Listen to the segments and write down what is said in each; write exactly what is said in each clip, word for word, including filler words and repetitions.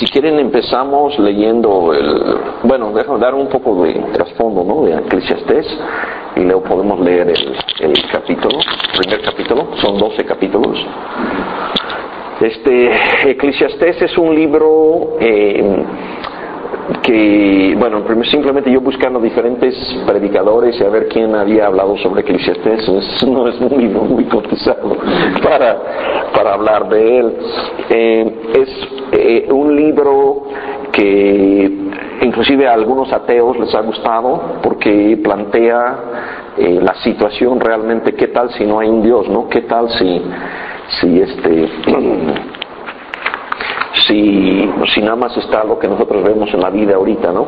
si quieren empezamos leyendo el, bueno, déjame dar un poco de trasfondo, ¿no?, de Eclesiastés, y luego podemos leer el, el capítulo, primer capítulo, son doce capítulos. Este, Eclesiastés es un libro eh, que, bueno, simplemente yo buscando diferentes predicadores y a ver quién había hablado sobre Eclesiastés, es, no es un libro muy cotizado para, para hablar de él. Eh, es eh, un libro que inclusive a algunos ateos les ha gustado porque plantea eh, la situación realmente, qué tal si no hay un Dios, ¿no? Qué tal si, si este... Si, si nada más está lo que nosotros vemos en la vida ahorita, ¿no?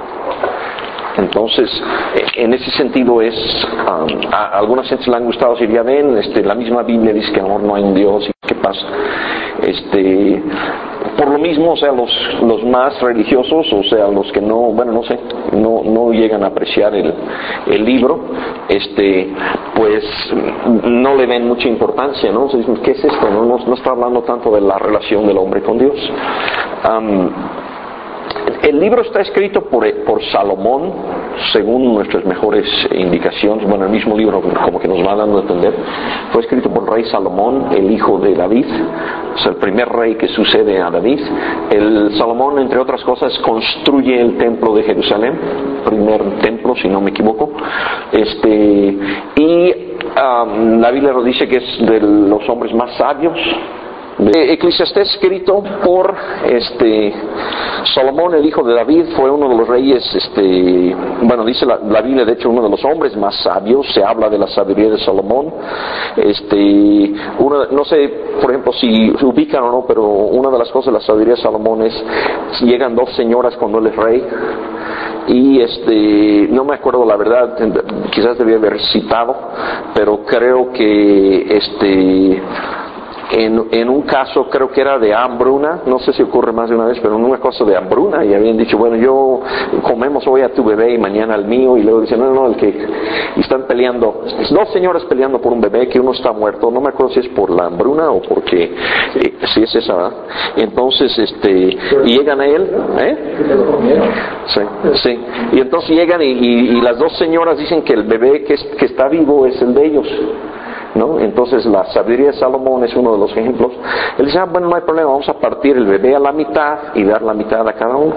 Entonces, en ese sentido es, um, a, a algunas gentes le han gustado, si ya ven, este, la misma Biblia dice que no, no hay un Dios, y qué pasa. Este, por lo mismo, o sea, los, los más religiosos, o sea, los que no, bueno, no sé, no, no llegan a apreciar el, el libro, este, pues no le ven mucha importancia, ¿no? O sea, dicen, ¿qué es esto? No, no, no está hablando tanto de la relación del hombre con Dios. Um, El libro está escrito por, por Salomón, según nuestras mejores indicaciones. Bueno, el mismo libro como que nos va dando a entender. Fue escrito por el rey Salomón, el hijo de David. Es el primer rey que sucede a David. El Salomón, entre otras cosas, construye el templo de Jerusalén, primer templo, si no me equivoco. Este, y um, la Biblia nos dice que es de los hombres más sabios. Eclesiastés, escrito por este Salomón, el hijo de David, fue uno de los reyes, este, bueno, dice la, la Biblia, de hecho, uno de los hombres más sabios. Se habla de la sabiduría de Salomón. Este, uno, no sé, por ejemplo, si se ubican o no, pero una de las cosas de la sabiduría de Salomón es, llegan dos señoras cuando él es rey, y este, no me acuerdo la verdad, quizás debía haber citado, pero creo que este En, en un caso creo que era de hambruna, no sé si ocurre más de una vez, pero en una cosa de hambruna, y habían dicho, bueno, yo comemos hoy a tu bebé y mañana al mío, y luego dicen, no, no, el que, y están peleando, dos señoras peleando por un bebé, que uno está muerto, no me acuerdo si es por la hambruna o porque, eh, si es esa, ¿verdad? Entonces, este, y llegan a él, ¿eh? Sí, sí, y entonces llegan y, y, y las dos señoras dicen que el bebé que, es, que está vivo es el de ellos, ¿no? Entonces la sabiduría de Salomón es uno de los ejemplos. Él dice, ah, bueno, no hay problema, vamos a partir el bebé a la mitad y dar la mitad a cada uno.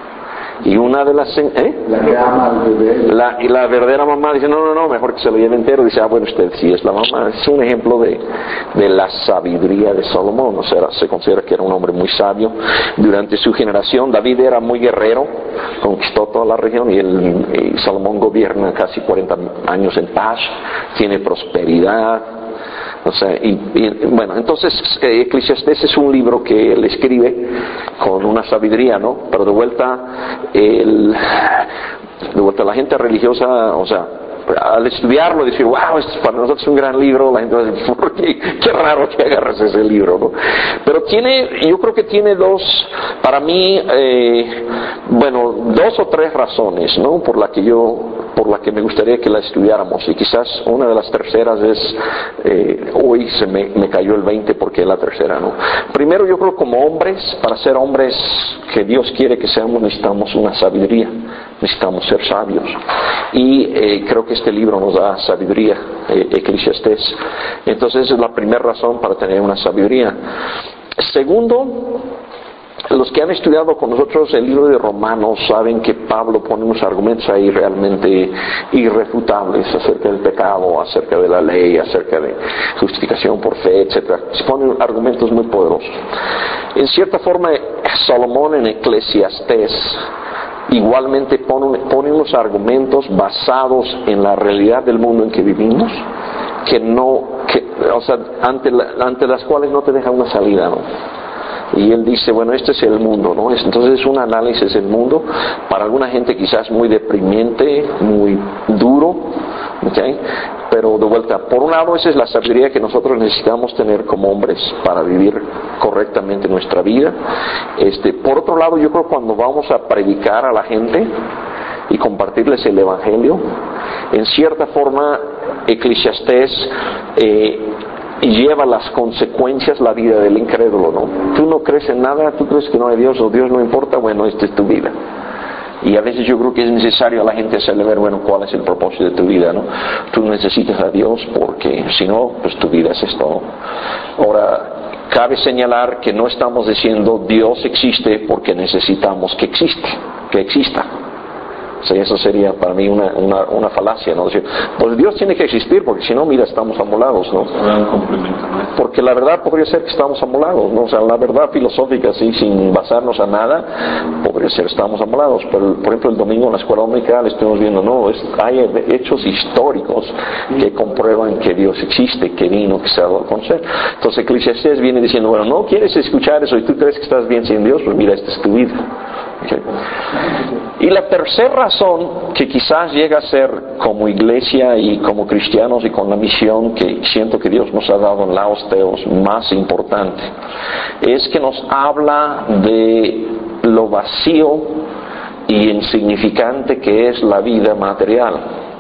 Y una de las, ¿eh? La que ama al bebé. La, y la verdadera mamá dice, no, no, no, mejor que se lo lleve entero. Dice, ah, bueno, usted sí es la mamá. Es un ejemplo de, de la sabiduría de Salomón. O sea, se considera que era un hombre muy sabio durante su generación. David era muy guerrero, conquistó toda la región, y, el, y Salomón gobierna casi cuarenta años en paz, tiene prosperidad. O sea, y, y bueno, entonces eh, Eclesiastés es un libro que él escribe con una sabiduría, ¿no? Pero de vuelta, el, de vuelta la gente religiosa, o sea, al estudiarlo, decir, wow, esto es para nosotros es un gran libro, la gente va a decir, ¿por qué? Qué raro que agarres ese libro, ¿no? Pero tiene, yo creo que tiene dos, para mí, eh, bueno, dos o tres razones, ¿no? Por la que yo, por la que me gustaría que la estudiáramos, y quizás una de las terceras es, eh, hoy se me, me cayó el veinte porque es la tercera, ¿no? Primero, yo creo como hombres, para ser hombres que Dios quiere que seamos, necesitamos una sabiduría, necesitamos ser sabios, y eh, creo que este libro nos da sabiduría, eh, Eclesiastés. Entonces esa es la primera razón para tener una sabiduría. Segundo, los que han estudiado con nosotros el libro de Romanos saben que Pablo pone unos argumentos ahí realmente irrefutables acerca del pecado, acerca de la ley, acerca de justificación por fe, etcétera. Se ponen argumentos muy poderosos. En cierta forma, Salomón en Eclesiastés igualmente pone, pone unos argumentos basados en la realidad del mundo en que vivimos, que no, que, o sea, ante, la, ante las cuales no te deja una salida, ¿no? Y él dice, bueno, este es el mundo, ¿no? Entonces es un análisis del mundo, para alguna gente quizás muy deprimente, muy duro, ¿okay? Pero de vuelta, por un lado esa es la sabiduría que nosotros necesitamos tener como hombres para vivir correctamente nuestra vida. Este, por otro lado, yo creo que cuando vamos a predicar a la gente y compartirles el Evangelio, en cierta forma Eclesiastés eh, lleva las consecuencias la vida del incrédulo, ¿no? Tú no crees en nada, tú crees que no hay Dios o Dios no importa, bueno, esta es tu vida. Y a veces yo creo que es necesario a la gente hacerle ver, bueno, cuál es el propósito de tu vida, ¿no? Tú necesitas a Dios porque si no, pues tu vida es esto. Ahora, cabe señalar que no estamos diciendo Dios existe porque necesitamos que existe, que exista. O sea, eso sería para mí una, una, una falacia, ¿no? Decir, pues Dios tiene que existir porque si no, mira, estamos amolados, ¿no? Porque la verdad podría ser que estamos amolados, ¿no? O sea, la verdad filosófica, sí, sin basarnos a nada, podría ser que estamos amolados. Pero, por ejemplo, el domingo en la escuela dominical estuvimos viendo, no, es, hay hechos históricos que comprueban que Dios existe, que vino, que se ha dado a conocer. Entonces, Eclesiastés viene diciendo, bueno, no quieres escuchar eso y tú crees que estás bien sin Dios, pues mira, esta es tu vida. Okay. Y la tercera razón que quizás llega a ser como iglesia y como cristianos y con la misión que siento que Dios nos ha dado en Laos Theos más importante es que nos habla de lo vacío y insignificante que es la vida material.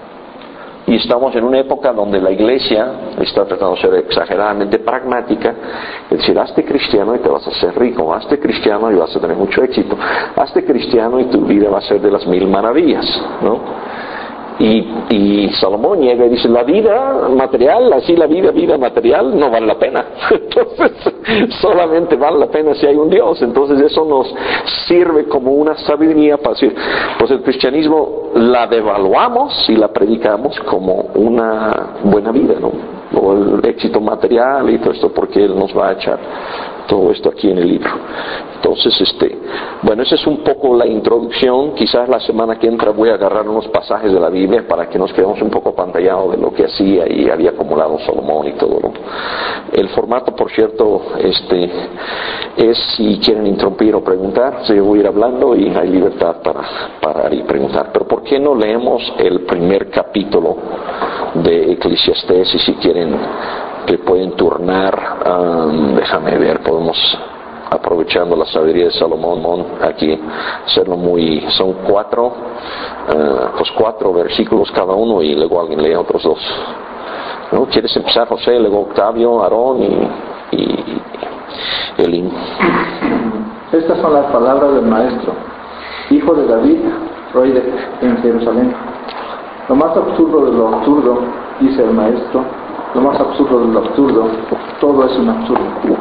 Y estamos en una época donde la iglesia está tratando de ser exageradamente pragmática, es decir, hazte cristiano y te vas a hacer rico, hazte cristiano y vas a tener mucho éxito, hazte cristiano y tu vida va a ser de las mil maravillas, ¿no? Y, y Salomón llega y dice, la vida material, así la vida, vida material, no vale la pena. Entonces, solamente vale la pena si hay un Dios. Entonces, eso nos sirve como una sabiduría para decir, pues el cristianismo la devaluamos y la predicamos como una buena vida, ¿no? O el éxito material y todo esto, porque Él nos va a echar todo esto aquí en el libro. Entonces, este, bueno, esa es un poco la introducción. Quizás la semana que entra voy a agarrar unos pasajes de la Biblia para que nos quedemos un poco apantallados de lo que hacía y había acumulado Salomón y todo, ¿no? El formato, por cierto, este, es si quieren interrumpir o preguntar, yo voy a ir hablando y hay libertad para parar y preguntar. Pero ¿por qué no leemos el primer capítulo de Eclesiastés y si quieren que pueden turnar, um, déjame ver, podemos, aprovechando la sabiduría de Salomón aquí, hacerlo muy, son cuatro, uh, pues cuatro versículos cada uno y luego alguien lee otros dos, ¿no? ¿Quieres empezar, José, luego Octavio, Aarón y, y Elín? Estas son las palabras del maestro, hijo de David, rey de, en Jerusalén. Lo más absurdo de lo absurdo, dice el maestro, lo más absurdo de lo absurdo, todo es un absurdo.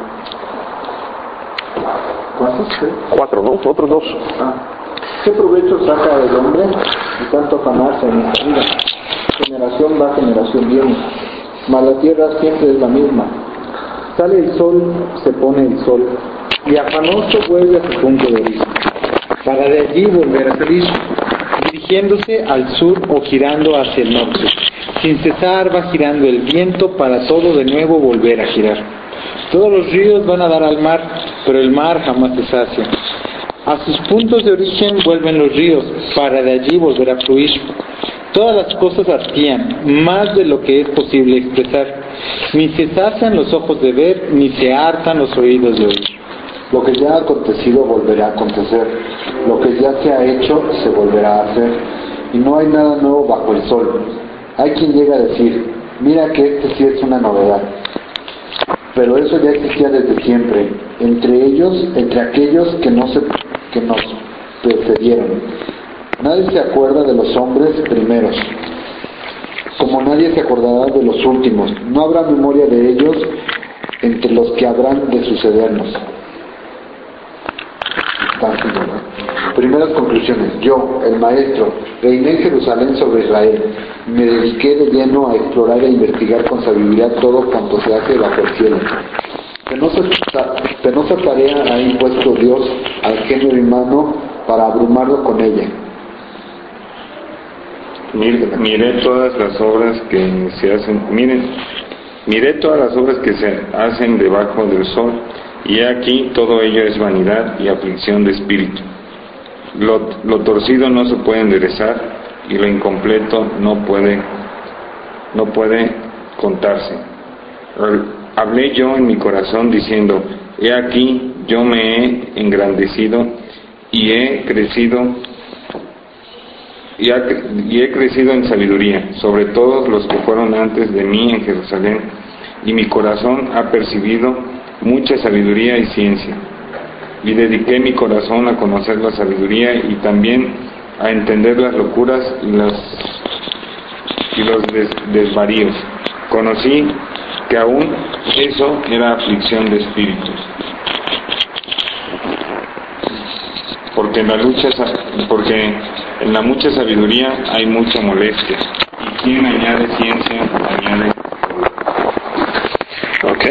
¿Cuántos? Cuatro, ¿no? Otros dos. Ah. ¿Qué provecho saca el hombre de tanto afanarse en esta vida? Generación va, generación viene, mas la tierra siempre es la misma. Sale el sol, se pone el sol, y afanoso vuelve a su punto de origen, para de allí volver a salir, dirigiéndose al sur o girando hacia el norte. Sin cesar va girando el viento para todo de nuevo volver a girar. Todos los ríos van a dar al mar, pero el mar jamás se sacia. A sus puntos de origen vuelven los ríos, para de allí volver a fluir. Todas las cosas hastían, más de lo que es posible expresar. Ni se sacian los ojos de ver, ni se hartan los oídos de oír. Lo que ya ha acontecido volverá a acontecer, lo que ya se ha hecho se volverá a hacer, y no hay nada nuevo bajo el sol. Hay quien llega a decir, mira que este sí es una novedad, pero eso ya existía desde siempre, entre ellos, entre aquellos que, no se, que nos precedieron. Nadie se acuerda de los hombres primeros, como nadie se acordará de los últimos. No habrá memoria de ellos entre los que habrán de sucedernos. Primeras conclusiones. Yo, el maestro, reiné en Jerusalén sobre Israel. Me dediqué de lleno a explorar e investigar con sabiduría todo cuanto se hace bajo el cielo. Penosa, penosa tarea ha impuesto Dios al género humano para abrumarlo con ella. Miré, miré todas las obras que se hacen, miren, miré todas las obras que se hacen debajo del sol, y aquí todo ello es vanidad y aflicción de espíritu. Lo, lo torcido no se puede enderezar y lo incompleto no puede, no puede contarse. Hablé yo en mi corazón diciendo, he aquí yo me he engrandecido y he crecido y, ha, y he crecido en sabiduría sobre todos los que fueron antes de mí en Jerusalén, y mi corazón ha percibido mucha sabiduría y ciencia. Y dediqué mi corazón a conocer la sabiduría y también a entender las locuras y, las, y los des, desvaríos. Conocí que aún eso era aflicción de espíritus. Porque en la lucha, porque en la mucha sabiduría hay mucha molestia, y quien añade ciencia añade. Ok.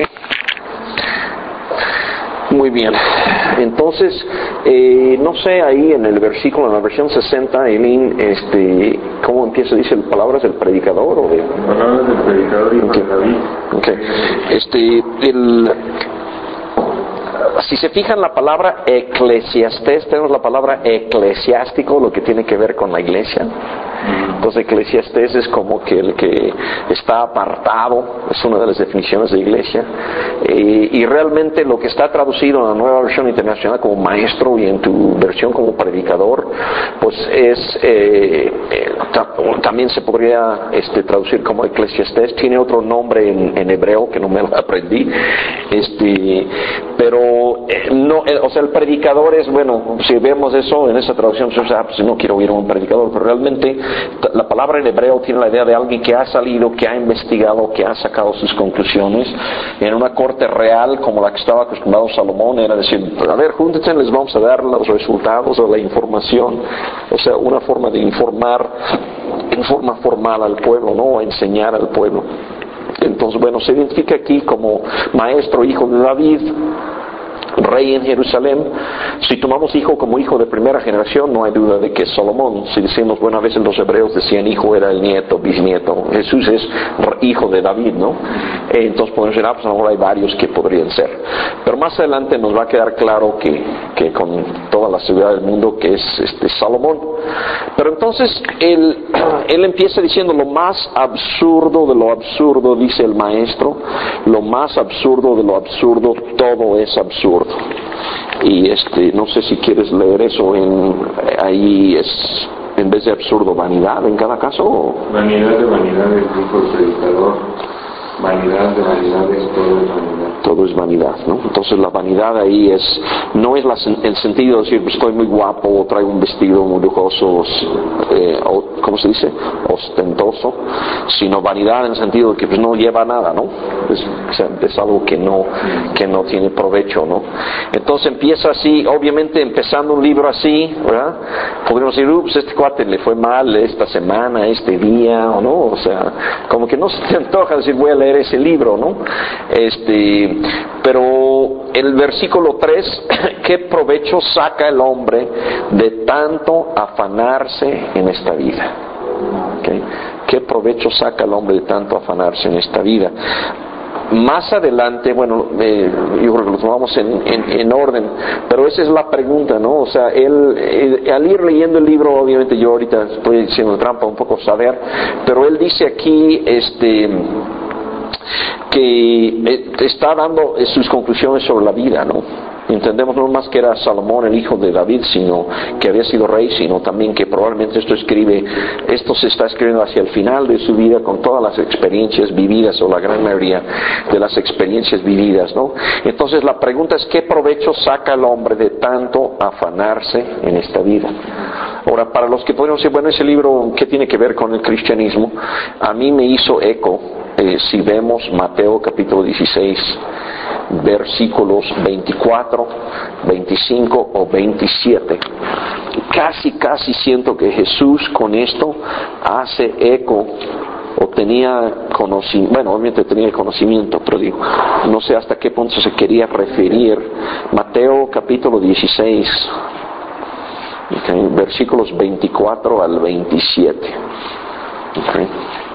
Muy bien. Entonces, eh, no sé, ahí en el versículo, en la versión sesenta, Eileen, este, ¿cómo empieza? Dice palabras del predicador o de. Palabras del predicador y okay. de David. Okay. Este, el. Si se fijan la palabra eclesiastés, tenemos la palabra eclesiástico, lo que tiene que ver con la iglesia. Entonces eclesiastés es como que el que está apartado, es una de las definiciones de iglesia, eh, y realmente lo que está traducido en la Nueva Versión Internacional como maestro y en tu versión como predicador, pues es eh, eh, ta- también se podría este, traducir como eclesiastés. Tiene otro nombre en, en hebreo que no me lo aprendí, este, pero eh, no, eh, o sea, el predicador es, bueno, si vemos eso en esa traducción, pues, ah, pues no quiero oír a un predicador, pero realmente la palabra en hebreo tiene la idea de alguien que ha salido, que ha investigado, que ha sacado sus conclusiones en una corte real como la que estaba acostumbrado Salomón. Era decir, a ver, júntense, les vamos a dar los resultados o la información, o sea, una forma de informar en forma formal al pueblo, no a enseñar al pueblo. Entonces, bueno, se identifica aquí como maestro, hijo de David, rey en Jerusalén. Si tomamos hijo como hijo de primera generación, no hay duda de que es Salomón. Si decimos, bueno, a veces los hebreos decían hijo era el nieto, bisnieto. Jesús es hijo de David, ¿no? Entonces podemos decir, ah, pues a lo mejor hay varios que podrían ser. Pero más adelante nos va a quedar claro que, que con toda la seguridad del mundo que es este Salomón. Pero entonces él, él empieza diciendo lo más absurdo de lo absurdo, dice el maestro, lo más absurdo de lo absurdo, todo es absurdo. Y este, no sé si quieres leer eso en, ahí es, en vez de absurdo, vanidad en cada caso. ¿O? Vanidad de vanidades, dijo el predicador. Vanidad de vanidades, todo es vanidad. Todo es vanidad, ¿no? Entonces la vanidad ahí es, no es la, el sentido de decir, pues estoy muy guapo, o traigo un vestido muy lujoso, eh, o, ¿cómo se dice? Ostentoso, sino vanidad en el sentido de que pues no lleva nada, ¿no? Es, es algo que no, que no tiene provecho, ¿no? Entonces empieza así, obviamente empezando un libro así, ¿verdad? Podríamos decir, ups, este cuate le fue mal esta semana, este día, o no, o sea, como que no se te antoja decir, voy a leer ese libro, ¿no? Este, pero el versículo tres, ¿qué provecho saca el hombre de tanto afanarse en esta vida? ¿Okay? ¿Qué provecho saca el hombre de tanto afanarse en esta vida? Más adelante, bueno, eh, yo creo que lo tomamos en, en, en orden, pero esa es la pregunta, ¿no? O sea, él, él, al ir leyendo el libro, obviamente yo ahorita estoy haciendo trampa un poco saber, pero él dice aquí, este... que está dando sus conclusiones sobre la vida, ¿no? Entendemos no más que era Salomón el hijo de David, sino que había sido rey, sino también que probablemente esto escribe, esto se está escribiendo hacia el final de su vida con todas las experiencias vividas, o la gran mayoría de las experiencias vividas, ¿no? Entonces la pregunta es, ¿qué provecho saca el hombre de tanto afanarse en esta vida? Ahora, para los que podrían decir, bueno, ese libro, ¿qué tiene que ver con el cristianismo? A mí me hizo eco, eh, si vemos Mateo capítulo dieciséis, versículos veinticuatro, veinticinco o veintisiete. Casi, casi siento que Jesús con esto hace eco, o tenía conocimiento, bueno, obviamente tenía conocimiento, pero digo, no sé hasta qué punto se quería referir. Mateo capítulo dieciséis, okay, versículos veinticuatro al veintisiete. Okay.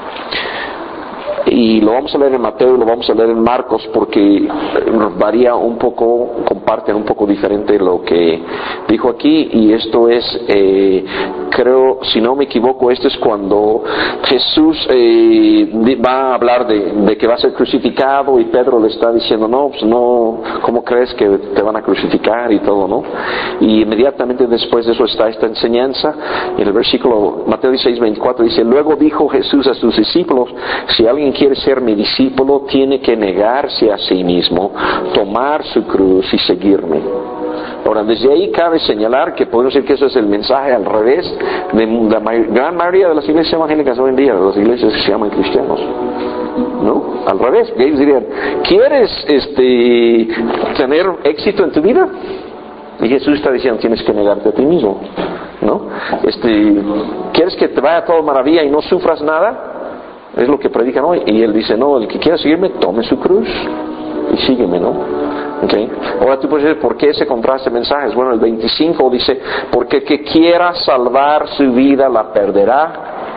Y lo vamos a leer en Mateo y lo vamos a leer en Marcos porque varía un poco, comparten un poco diferente lo que dijo aquí. Y esto es, eh, creo, si no me equivoco, esto es cuando Jesús eh, va a hablar de, de que va a ser crucificado, y Pedro le está diciendo, no, pues no, ¿cómo crees que te van a crucificar y todo, no? Y inmediatamente después de eso está esta enseñanza. En el versículo Mateo dieciséis, veinticuatro dice, luego dijo Jesús a sus discípulos, si alguien alguien quiere ser mi discípulo, tiene que negarse a sí mismo, tomar su cruz y seguirme. Ahora, desde ahí cabe señalar que podemos decir que eso es el mensaje al revés de la may- gran mayoría de las iglesias evangélicas hoy en día, de las iglesias que se llaman cristianos. ¿No? Al revés, ellos dirían, ¿quieres este, tener éxito en tu vida? Y Jesús está diciendo, tienes que negarte a ti mismo, ¿no? Este, ¿quieres que te vaya todo maravilla y no sufras nada? Es lo que predican hoy. Y él dice, no, el que quiera seguirme, tome su cruz y sígueme, ¿no? Okay. Ahora tú puedes decir, ¿por qué ese contraste de mensajes? Bueno, el veinticinco dice, porque el que quiera salvar su vida la perderá,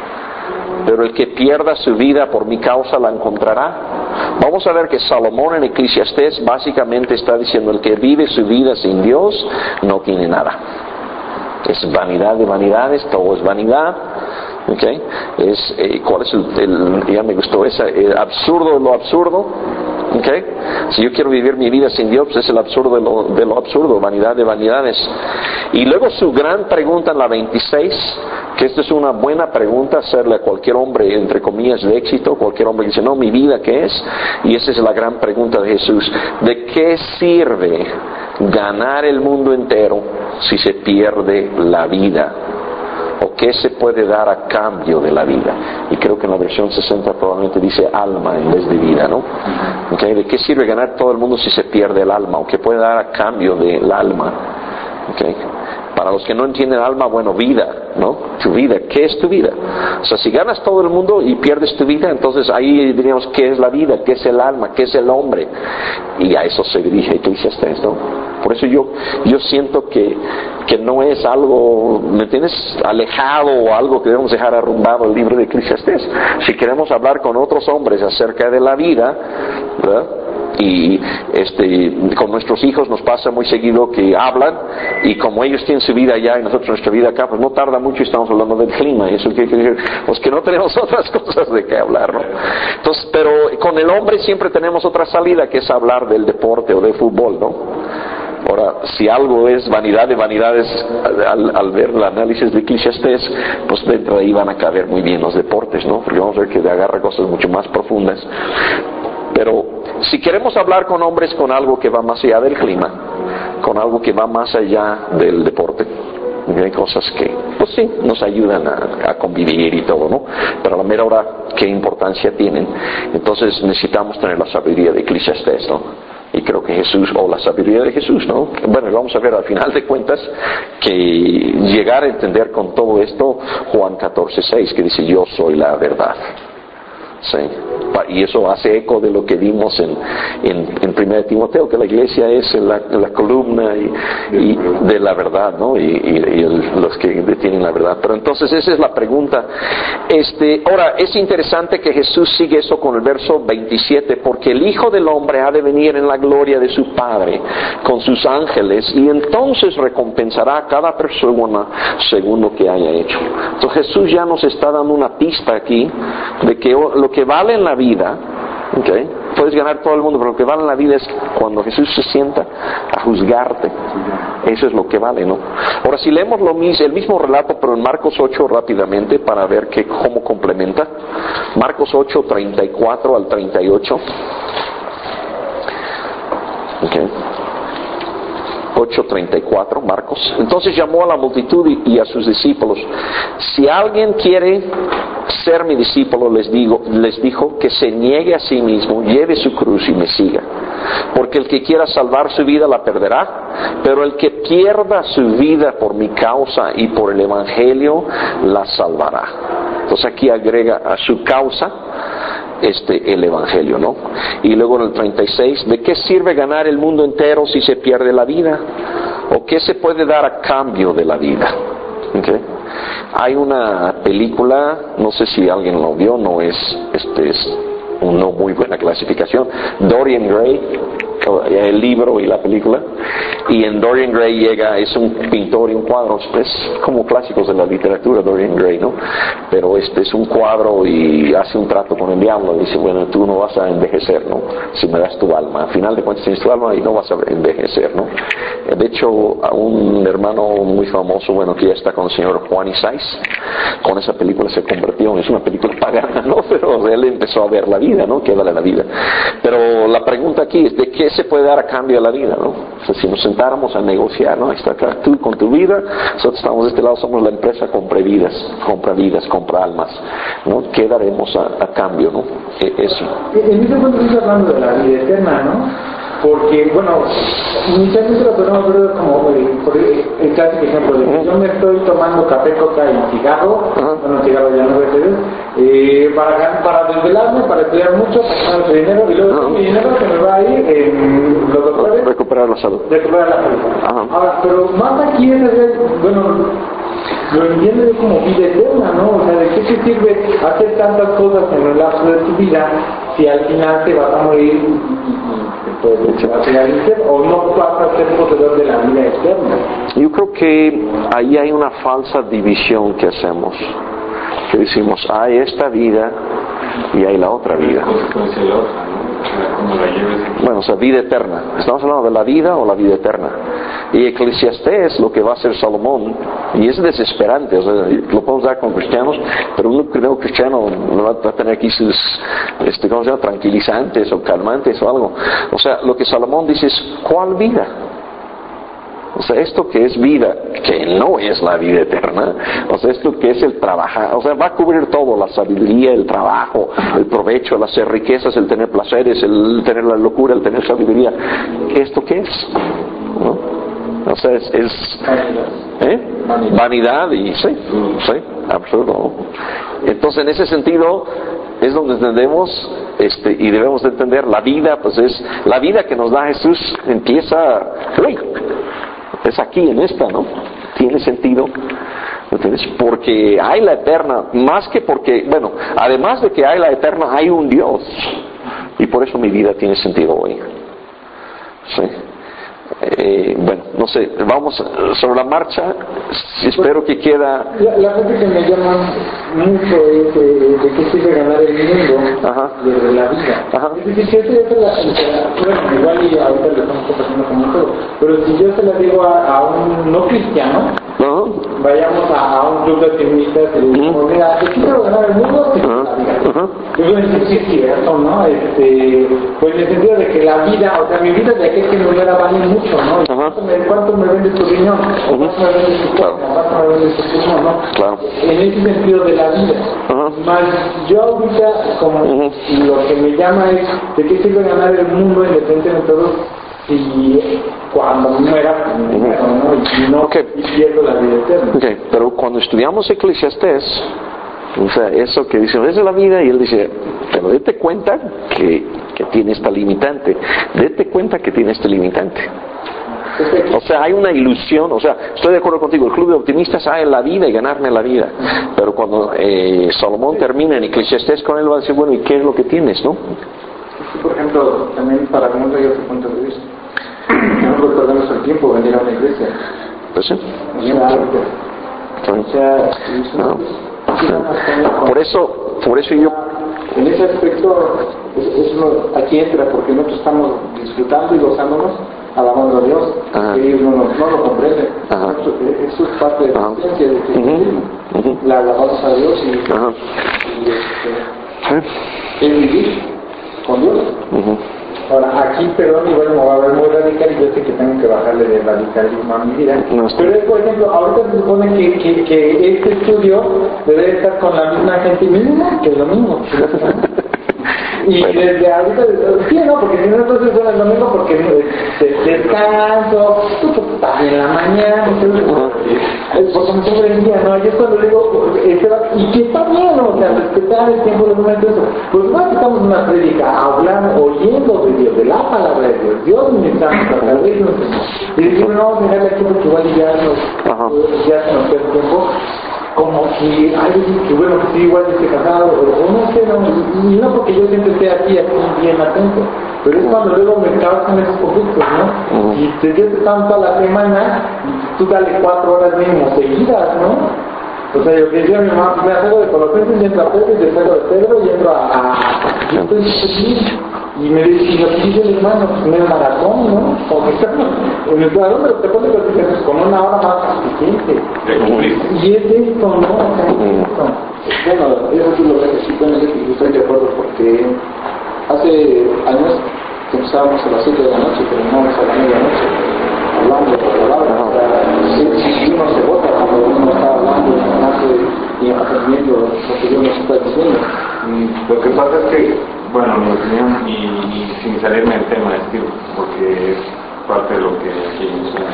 pero el que pierda su vida por mi causa la encontrará. Vamos a ver que Salomón en Eclesiastés básicamente está diciendo, el que vive su vida sin Dios no tiene nada. Es vanidad de vanidades, todo es vanidad. Okay. Es, eh, ¿cuál es el, el, ya me gustó esa, el absurdo de lo absurdo? Okay. Si yo quiero vivir mi vida sin Dios, pues es el absurdo de lo, de lo absurdo, vanidad de vanidades. Y luego su gran pregunta en la veintiséis, que esta es una buena pregunta hacerle a cualquier hombre, entre comillas, de éxito, cualquier hombre que dice, no, mi vida, ¿qué es? Y esa es la gran pregunta de Jesús. ¿De qué sirve ganar el mundo entero si se pierde la vida? ¿O qué se puede dar a cambio de la vida? Y creo que en la versión sesenta probablemente dice alma en vez de vida, ¿no? ¿Okay? ¿De qué sirve ganar todo el mundo si se pierde el alma? ¿O qué puede dar a cambio del alma? ¿Okay? Para los que no entienden alma, bueno, vida, ¿no? Tu vida, ¿qué es tu vida? O sea, si ganas todo el mundo y pierdes tu vida, entonces ahí diríamos, ¿qué es la vida? ¿Qué es el alma? ¿Qué es el hombre? Y a eso se dirige Eclesiastés, ¿no? Por eso yo, yo siento que, que no es algo, ¿me entiendes?, alejado o algo que debemos dejar arrumbado el libro de Eclesiastés. Si queremos hablar con otros hombres acerca de la vida, ¿verdad?, y este, con nuestros hijos nos pasa muy seguido que hablan, y como ellos tienen su vida allá y nosotros nuestra vida acá, pues no tarda mucho y estamos hablando del clima, y eso quiere decir pues que no tenemos otras cosas de qué hablar, ¿no? Entonces, pero con el hombre siempre tenemos otra salida, que es hablar del deporte o del fútbol, ¿no? Ahora, si algo es vanidad de vanidades, al, al ver el análisis de Eclesiastés, pues dentro de ahí van a caber muy bien los deportes, ¿no? Porque vamos a ver que agarra cosas mucho más profundas. Pero si queremos hablar con hombres con algo que va más allá del clima, con algo que va más allá del deporte, hay cosas que, pues sí, nos ayudan a, a convivir y todo, ¿no? Pero a la mera hora, ¿qué importancia tienen? Entonces necesitamos tener la sabiduría de Eclesiastés, ¿no? Y creo que Jesús, o la sabiduría de Jesús, ¿no? Bueno, vamos a ver al final de cuentas que llegar a entender con todo esto Juan catorce seis, que dice, yo soy la verdad. Sí. Y eso hace eco de lo que vimos en, en, en primera de Timoteo, que la iglesia es la, la columna y, y de la verdad, ¿no? Y, y, y el, los que detienen la verdad. Pero entonces esa es la pregunta. Este, ahora, es interesante que Jesús sigue eso con el verso veintisiete, porque el Hijo del Hombre ha de venir en la gloria de su Padre con sus ángeles, y entonces recompensará a cada persona según lo que haya hecho. Entonces Jesús ya nos está dando una pista aquí de que lo que vale en la vida, okay, puedes ganar todo el mundo, pero lo que vale en la vida es cuando Jesús se sienta a juzgarte. Eso es lo que vale, ¿no? Ahora, si leemos lo mismo, el mismo relato, pero en Marcos ocho rápidamente, para ver que, cómo complementa. Marcos ocho, treinta y cuatro al treinta y ocho. Okay. ocho treinta y cuatro, Marcos. Entonces llamó a la multitud y, y a sus discípulos. Si alguien quiere ser mi discípulo, les digo, les dijo, que se niegue a sí mismo, lleve su cruz y me siga. Porque el que quiera salvar su vida la perderá, pero el que pierda su vida por mi causa y por el evangelio la salvará. Entonces aquí agrega a su causa este el evangelio, ¿no? Y luego en el treinta y seis, ¿de qué sirve ganar el mundo entero si se pierde la vida? ¿O qué se puede dar a cambio de la vida? ¿Okay? Hay una película, no sé si alguien lo vio, no es, este es una no muy buena clasificación, Dorian Gray, el libro y la película, y en Dorian Gray llega, es un pintor y un cuadro, es como clásicos de la literatura, Dorian Gray, ¿no? Pero este es un cuadro y hace un trato con el diablo, dice, bueno, tú no vas a envejecer, ¿no? Si me das tu alma, al final de cuentas tienes tu alma y no vas a envejecer, ¿no? De hecho, a un hermano muy famoso, bueno, que ya está con el señor Juan Isais, con esa película se convirtió, es una película pagana, ¿no? Pero él empezó a ver la vida, ¿no? ¿Qué vale la vida? Pero la pregunta aquí es, ¿de qué se puede dar a cambio a la vida, ¿no? O sea, si nos sentáramos a negociar, ¿no? Ahí está acá, tú con tu vida, nosotros estamos de este lado, somos la empresa compra vidas, compra vidas, compra almas, ¿no? ¿Qué daremos a, a cambio, ¿no? E- eso. En ese punto estoy hablando de la vida eterna, ¿no? Porque, bueno, inicialmente lo podemos ver como el, por el, el clásico ejemplo de que uh-huh. yo me estoy tomando café, coca y cigarro, uh-huh. bueno, cigarro ya no voy a hacer, eh, para, para desvelarme, para estudiar mucho, para ganar ese dinero, y luego uh-huh. mi dinero se me va a ir en los doctores. Recuperar la salud. Recuperar la salud. Uh-huh. Ahora, pero más aquí es hacer, bueno, lo entiendo yo como vida eterna, ¿no? O sea, ¿de qué te sirve hacer tantas cosas en el lapso de tu vida si al final te vas a morir y te vas a ir al infierno, o no vas a ser poseedor de la vida eterna? Yo creo que ahí hay una falsa división que hacemos, que decimos, hay esta vida y hay la otra vida. Bueno, o sea, vida eterna. ¿Estamos hablando de la vida o la vida eterna? Y Eclesiastés, lo que va a hacer Salomón, y es desesperante, o sea, lo podemos dar con cristianos, pero un creo cristiano no va a tener aquí sus, este, ¿cómo se llama?, tranquilizantes o calmantes o algo. O sea, lo que Salomón dice es, ¿cuál vida? O sea, esto que es vida, que no es la vida eterna, o sea, esto que es el trabajar, o sea, va a cubrir todo, la sabiduría, el trabajo, el provecho, el hacer riquezas, el tener placeres, el tener la locura, el tener sabiduría. ¿Esto qué es? ¿No? O sea, es, es ¿eh? vanidad y sí, sí, absurdo. Entonces, en ese sentido, es donde entendemos este, y debemos de entender la vida, pues es la vida que nos da Jesús empieza, uy, es aquí en esta, ¿no? Tiene sentido, ¿entiendes? Porque hay la eterna, más que porque, bueno, además de que hay la eterna, hay un Dios, y por eso mi vida tiene sentido hoy. Sí. Eh, bueno, no sé, vamos sobre la marcha, espero que queda... La, la gente que me llama mucho es de, de que sirve ganar el mundo, Ajá. de la vida. Ajá. Es decir, que eso es la, la, bueno, igual y ahorita lo estamos compartiendo como todo, pero si yo se la digo a, a un no cristiano, uh-huh. vayamos a, a un club de optimistas y le decimos, mira, ¿te quiero ganar el mundo? Sí, uh-huh. la vida. Uh-huh. Yo voy a decir, sí, es cierto, ¿no? Este, pues en el sentido de que la vida, o sea, mi vida de aquel que me hubiera valido mucho, ¿no? ¿Cuánto me, ¿Cuánto me vende tu riñón? ¿O cuánto me vende tu cuerpo? ¿Cuánto me vende tu pulmón? ¿No? Claro. En ese sentido de la vida. Uh-huh. Más yo ahorita, como uh-huh. lo que me llama es, ¿de qué sirve ganar el mundo independientemente de todo? Si cuando muera, uh-huh. ¿no? Y no okay. y pierdo la vida eterna. Okay. Pero cuando estudiamos Eclesiastés, o sea, eso que dice, es la vida, y él dice, pero date cuenta que, que tiene esta limitante, date cuenta que tiene este limitante. O sea, hay una ilusión, o sea, estoy de acuerdo contigo, el club de optimistas hay la vida y ganarme la vida, pero cuando eh, Salomón termina en Eclesiastés con él va a decir, bueno, ¿y qué es lo que tienes, no? Por ejemplo, también para el mundo hay otro punto de vista. No recordamos el tiempo, venir a una iglesia. Pues sí. O sea, no. Por eso, por eso yo... En ese aspecto, es, es lo, aquí entra, porque nosotros estamos disfrutando y gozándonos, alabando a Dios, Ajá. que ellos no, no, no lo comprenden. Ajá. Eso, eso es parte de la esencia del cristianismo. Uh-huh. La alabamos a Dios y, Ajá. y este, el vivir con Dios. Uh-huh. Ahora, aquí, perdón, y bueno, me va a ver muy radical y yo sé que tengo que bajarle de radicalismo a mi vida. No, pero es, por ejemplo, ahorita se supone que, que, que este estudio debe estar con la misma gente misma que el domingo. Y bueno. desde ahorita, sí, no, porque si no, entonces son el domingo porque de, descanso, en la mañana, entonces, uh-huh. porque me tengo el día, ¿no? Yo cuando digo, y que está bien, ¿no? O sea, respetar el tiempo de momento, eso. Pues no estamos en una prédica, hablando, oyendo de Dios, de la palabra de Dios, Dios ministrando, a través de nosotros. Y decimos, no, vamos a dejarle aquí porque igual ya, nos, uh-huh. ya se nos queda el tiempo. Como que alguien que bueno que sí igual esté casado o, o no sé, no, y no porque yo siempre esté aquí así bien atento, Pero es cuando luego me causan esos conflictos, ¿no? Uh-huh. Y te sientes tanto a la semana, y tú dale cuatro horas mínimo seguidas, ¿no? O sea, yo que decía a mi mamá, me hago de Colosenses y entro a Pedro, y después de Pedro y entro a... a... Y estoy así, y me dice, y lo que dice el hermano, pues medio maratón, ¿no? Como que estamos en el plano, pero te pones los diferentes con una hora más suficiente. Y es esto, ¿no? O sea, es esto. Bueno, eso sí lo veo que sí, bueno, yo estoy de acuerdo porque hace años que empezábamos a las siete de la noche y terminábamos a la medianoche hablando de la palabra. O sea, si, si uno se vota cuando uno está hablando y aprendiendo lo que Dios nos está diciendo. Lo que pasa es que, bueno, mi opinión, y, y sin salirme del tema, es que, porque es parte de lo que aquí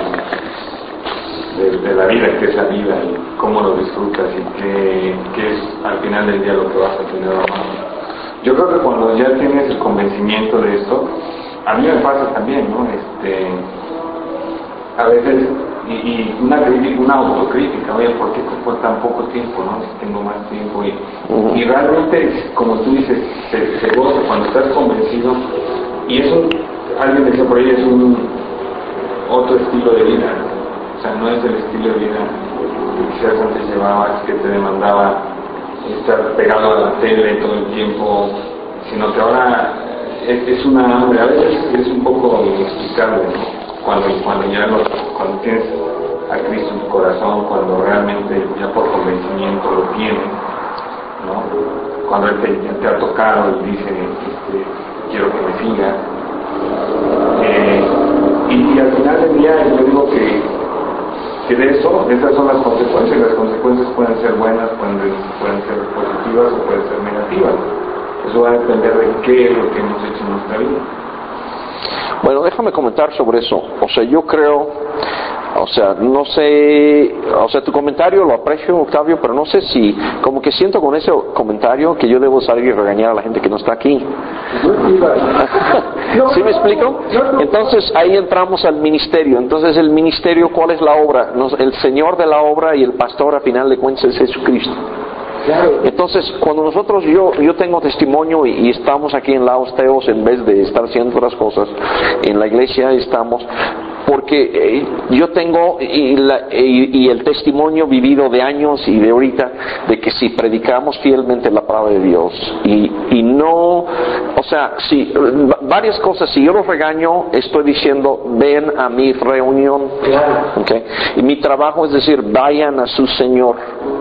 de, de la vida, que es la vida y cómo lo disfrutas y qué, qué es al final del día lo que vas a tener a mano. Yo creo que cuando ya tienes el convencimiento de esto, a mí me pasa también, ¿no? Este, a veces, y, y una crítica, una autocrítica, oye, ¿por qué fue tan poco tiempo, no? Si tengo más tiempo y, uh-huh. y realmente, como tú dices, se, se goza cuando estás convencido y eso, alguien decía por ahí, es un otro estilo de vida, ¿no? O sea, no es el estilo de vida que quizás antes llevabas, que te demandaba estar pegado a la tele todo el tiempo, sino que ahora es, es una hambre, a veces es un poco inexplicable, ¿no? Cuando, cuando ya lo, cuando tienes a Cristo en tu corazón, cuando realmente ya por convencimiento lo tienes, ¿no? Cuando Él te, te ha tocado y dice, este, quiero que me siga. Eh, y, y al final del día yo digo que, que de eso, esas son las consecuencias. Las consecuencias pueden ser buenas, pueden, pueden ser positivas o pueden ser negativas. Eso va a depender de qué es lo que hemos hecho en nuestra vida. Bueno, déjame comentar sobre eso. O sea, yo creo, o sea, no sé, o sea, tu comentario lo aprecio, Octavio, pero no sé si, como que siento con ese comentario que yo debo salir y regañar a la gente que no está aquí. ¿Sí me explico? Entonces ahí entramos al ministerio. Entonces el ministerio, ¿cuál es la obra? El Señor de la obra y el pastor a final de cuentas es Jesucristo. Entonces, cuando nosotros, yo yo tengo testimonio y, y estamos aquí en Laos Teos, en vez de estar haciendo otras cosas, en la iglesia estamos, porque eh, yo tengo y, la, y, y el testimonio vivido de años y de ahorita, de que si predicamos fielmente la palabra de Dios, y, y no, o sea, si, varias cosas, si yo los regaño, estoy diciendo, ven a mi reunión, ¿okay? Y mi trabajo es decir, vayan a su Señor.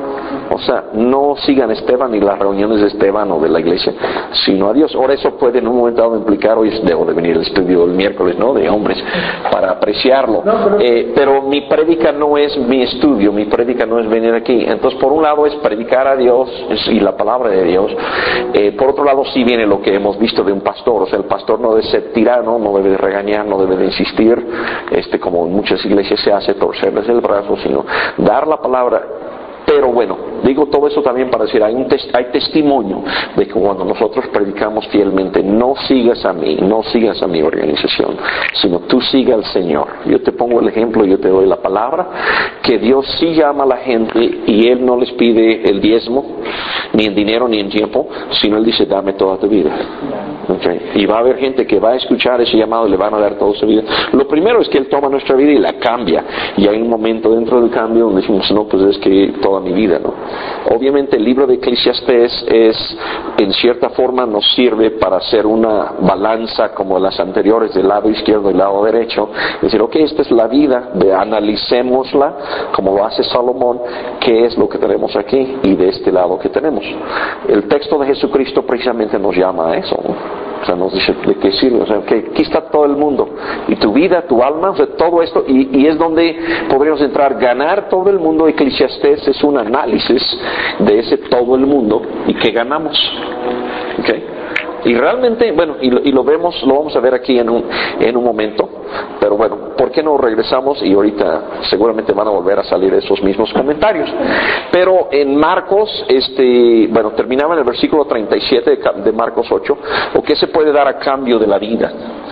O sea, no sigan Esteban y las reuniones de Esteban o de la iglesia, sino a Dios. Ahora eso puede en un momento dado implicar, hoy debo de venir al estudio el miércoles, ¿no? De hombres, para apreciarlo. No, pero... Eh, pero mi prédica no es mi estudio, mi prédica no es venir aquí. Entonces, por un lado es predicar a Dios y la palabra de Dios. Eh, por otro lado sí viene lo que hemos visto de un pastor. O sea, el pastor no debe ser tirano, no debe de regañar, no debe de insistir, este, como en muchas iglesias se hace, torcerles el brazo, sino dar la palabra. Pero bueno, digo todo eso también para decir, hay, un tes- hay testimonio de que cuando nosotros predicamos fielmente, no sigas a mí, no sigas a mi organización, sino tú sigas al Señor. Yo te pongo el ejemplo, yo te doy la palabra, que Dios sí llama a la gente y Él no les pide el diezmo, ni en dinero ni en tiempo, sino Él dice, dame toda tu vida. Okay. Y va a haber gente que va a escuchar ese llamado y le van a dar toda su vida. Lo primero es que Él toma nuestra vida y la cambia. Y hay un momento dentro del cambio donde decimos, no, pues es que toda mi vida, ¿no? Obviamente el libro de Eclesiastés es, en cierta forma, nos sirve para hacer una balanza como las anteriores del lado izquierdo y el lado derecho. Es decir, ok, esta es la vida, de analicémosla, como lo hace Salomón, qué es lo que tenemos aquí y de este lado que tenemos. El texto de Jesucristo precisamente nos llama a eso, ¿no? O sea, nos dice de qué sirve, o sea, que aquí está todo el mundo, y tu vida, tu alma, o sea, todo esto, y, y es donde podríamos entrar, ganar todo el mundo. Eclesiastés es un análisis de ese todo el mundo, y que ganamos, ¿okay? Y realmente, bueno, y lo, y lo vemos, lo vamos a ver aquí en un, en un momento, pero bueno, ¿por qué no regresamos? Y ahorita seguramente van a volver a salir esos mismos comentarios. Pero en Marcos, este, bueno, terminaba en el versículo treinta y siete de Marcos ocho, ¿o qué se puede dar a cambio de la vida?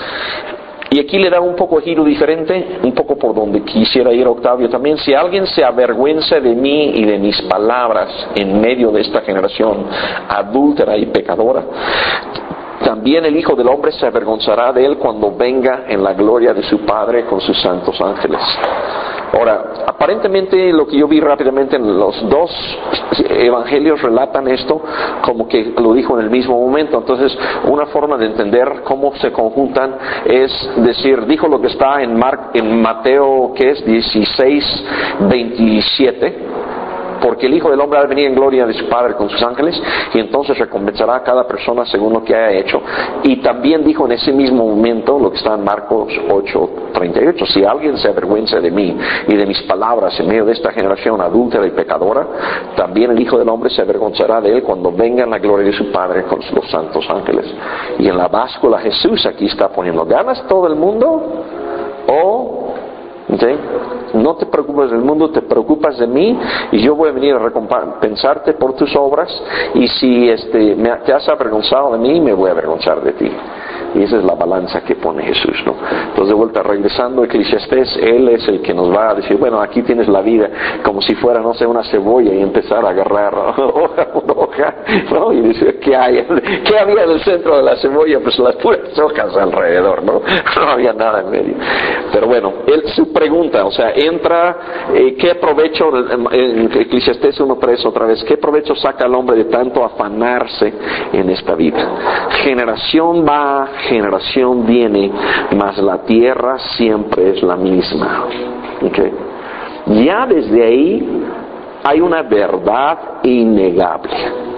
Y aquí le da un poco de giro diferente, un poco por donde quisiera ir Octavio también. Si alguien se avergüenza de mí y de mis palabras en medio de esta generación adúltera y pecadora, también el Hijo del Hombre se avergonzará de él cuando venga en la gloria de su Padre con sus santos ángeles. Ahora, aparentemente lo que yo vi rápidamente en los dos evangelios relatan esto como que lo dijo en el mismo momento. Entonces, una forma de entender cómo se conjuntan es decir, dijo lo que está en, Mar, en Mateo, que es dieciséis, veintisiete. Porque el Hijo del Hombre ha de venir en gloria de su Padre con sus ángeles, y entonces recompensará a cada persona según lo que haya hecho. Y también dijo en ese mismo momento lo que está en Marcos ocho, treinta y ocho: si alguien se avergüenza de mí y de mis palabras en medio de esta generación adúltera y pecadora, también el Hijo del Hombre se avergonzará de él cuando venga en la gloria de su Padre con los santos ángeles. Y en la báscula Jesús aquí está poniendo: ¿ganas todo el mundo? O ¿sí? No te preocupes del mundo, te preocupas de mí, y yo voy a venir a recompensarte por tus obras, y si este, me, te has avergonzado de mí, me voy a avergonzar de ti. Y esa es la balanza que pone Jesús, ¿no? Entonces, de vuelta, regresando a Eclesiastés, Él es el que nos va a decir, bueno, aquí tienes la vida, como si fuera, no sé, una cebolla, y empezar a agarrar hoja por hoja, ¿no? Y decir, ¿qué hay? ¿Qué había en el centro de la cebolla? Pues las puras hojas alrededor, ¿no? No había nada en medio. Pero bueno, él, su pregunta, o sea, entra, eh, ¿qué provecho, en Eclesiastés uno tres otra vez, qué provecho saca el hombre de tanto afanarse en esta vida? Generación va, generación viene, mas la tierra siempre es la misma. ¿Okay? Ya desde ahí hay una verdad innegable.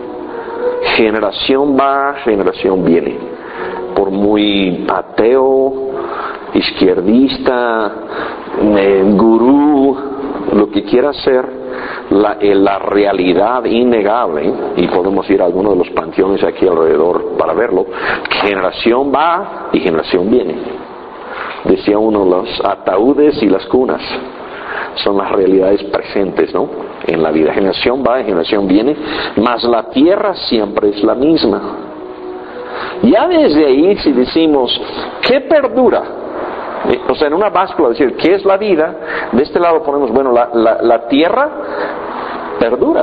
Generación va, generación viene. Por muy ateo, izquierdista, eh, gurú, lo que quiera ser, la, eh, la realidad innegable, y podemos ir a alguno de los panteones aquí alrededor para verlo, generación va y generación viene. Decía uno, los ataúdes y las cunas son las realidades presentes, ¿no?, en la vida. Generación va y generación viene, mas la tierra siempre es la misma. Ya desde ahí, si decimos, ¿qué perdura? O sea, en una báscula decir, ¿qué es la vida? De este lado ponemos, bueno, la, la, la tierra perdura,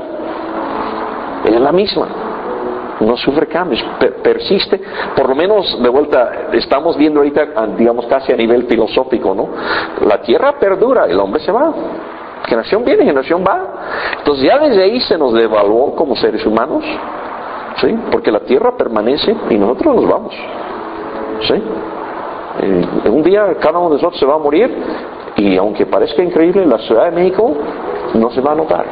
es la misma, no sufre cambios, per, persiste. Por lo menos, de vuelta, estamos viendo ahorita, digamos, casi a nivel filosófico, ¿no? La tierra perdura, el hombre se va, generación viene, generación va. Entonces ya desde ahí se nos devaluó como seres humanos, ¿sí? Porque la tierra permanece y nosotros nos vamos, ¿sí? Eh, un día cada uno de nosotros se va a morir, y aunque parezca increíble, la Ciudad de México no se va a notar.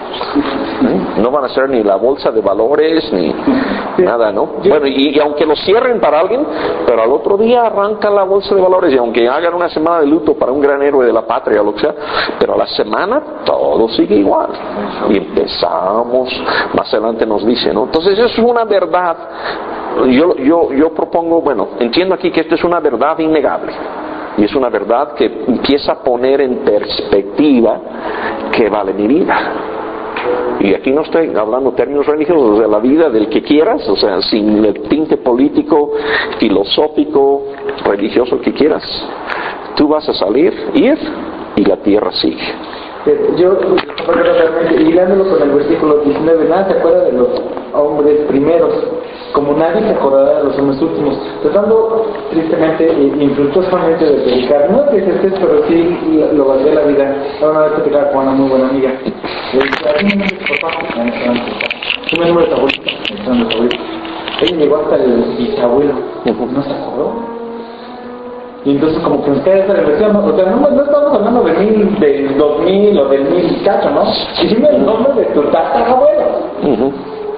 ¿Eh? No van a ser ni la bolsa de valores ni nada, ¿no? Bueno, y, y aunque lo cierren para alguien, pero al otro día arranca la bolsa de valores, y aunque hagan una semana de luto para un gran héroe de la patria o lo que sea, pero a la semana todo sigue igual, y empezamos, más adelante nos dice, ¿no? Entonces eso es una verdad. Yo, yo, yo propongo, bueno, entiendo aquí que esto es una verdad innegable, y es una verdad que empieza a poner en perspectiva qué vale mi vida. Y aquí no estoy hablando términos religiosos, de la vida del que quieras, o sea, sin el tinte político, filosófico, religioso que quieras. Tú vas a salir, ir, y la tierra sigue. Yo, hilándolo con el versículo diecinueve, nada se acuerda de los hombres primeros, como nadie se acordará de los hombres últimos. Tratando tristemente e infructuosamente de predicar, no que es esto, pero sí lo valdría la vida. Ahora vez platicar con una muy buena amiga. Le dije, ¿a quién me papá? ¿Qué me nombre de tu abuelita? Ella llegó hasta el bisabuelo, ¿no se acordó? Y entonces como que nos queda esa reflexión, ¿no? O sea, no, no estamos hablando de mil, del dos mil o del mil cacho, ¿no? Y dime el nombre de tu tatarabuelo. Uh-huh.